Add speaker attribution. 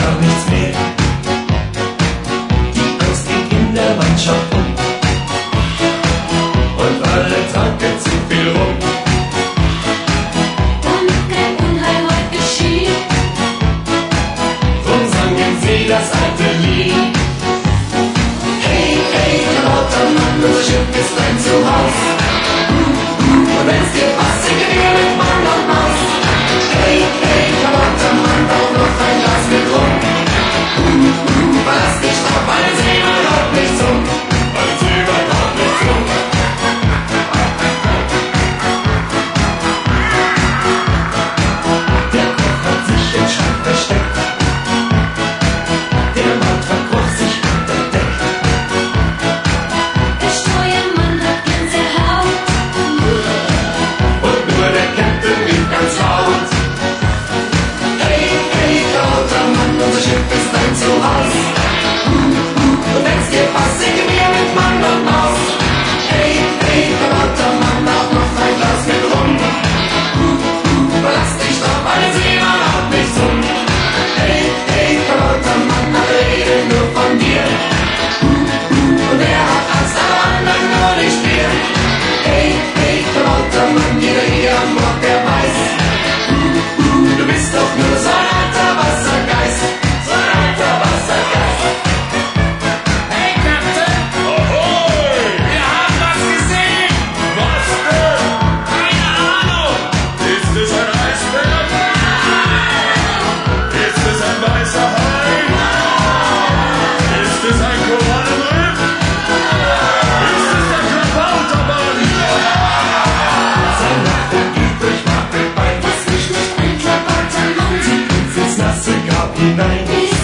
Speaker 1: gar nichts mehr. Die Angst geht in der Mannschaft um und alle tanken zu viel rum.
Speaker 2: Damit kein Unheil heut geschieht,
Speaker 1: Drum sangen sie das alte Lied. Hey, hey, lauter Mann, unser Schiff ist dein Zuhause. Und wenn's dir passt, singen wir mit Mann und Maus. Hey, hey, lauter Mann, auch noch ein Glas mit Rum. Verlass dich drauf, alle Seemann, haut nicht zu. Alle Seemann, haut nicht zu. Der Koch hat sich im Schrank versteckt. Der Mann verkroch sich unter Deck.
Speaker 2: der Steuermann hat Gänsehaut.
Speaker 1: Und nur der Captain rief ganz laut. Hey, hey, lauter Mann, unser Schiff ist dein Zuhause. Und wenn's dir passt, singen wir mit Mann und Maus. Hey, hey, lauter Mann, auch noch ein Glas mit Rum. Verlass dich drauf, alle Seemann, haut nicht zu. Hey, hey, lauter Mann, alle reden nur von dir. Und er hat Angst, alle anderen nur nicht wir. Hey, hey, lauter Mann, jeder hier an Bord, der weiß, du bist doch nur so ein alter Wassergeist, so ein alter Wassergeist.
Speaker 3: Hey, Captain! Ahoi! Wir haben was gesehen! Was denn? Keine Ahnung! Ist es ein Eisbär? Ist es ein weißer Hai? Ist es ein Korallenriff? Ist es der Klabautermann?
Speaker 1: Sein Lachen geht durch Marmelbein,
Speaker 2: Was mich nicht ein Klabautermann,
Speaker 1: zieht uns ins nasse Grab hinein.
Speaker 2: ist